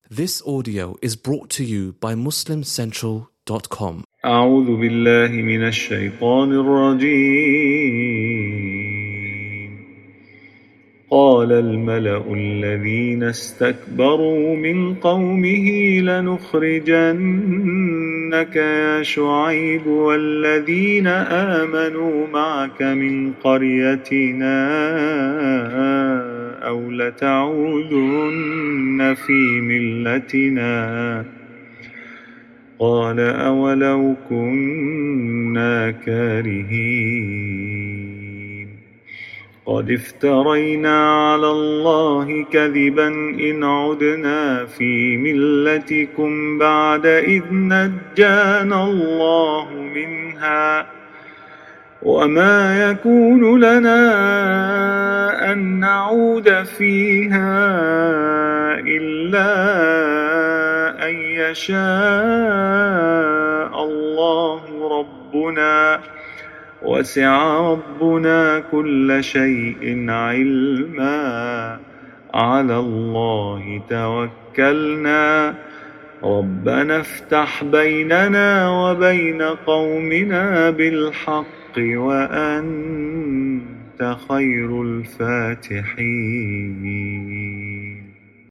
This audio is brought to you by MuslimCentral.com. أعوذ بالله من الشيطان الرجيم. قال الملأ الذين استكبروا من قومه لنخرجنك يا شعيب والذين آمنوا معك من قريتنا أو لتعودن في ملتنا. قال أولو كنا كارهين. قد افترينا على الله كذبا إن عدنا في ملتكم بعد إذ نجانا الله منها وما يكون لنا أن نعود فيها إلا أن يشاء الله ربنا وسع ربنا كل شيء علما. على الله توكلنا ربنا افتح بيننا وبين قومنا بالحق وأنت خير الفاتحين.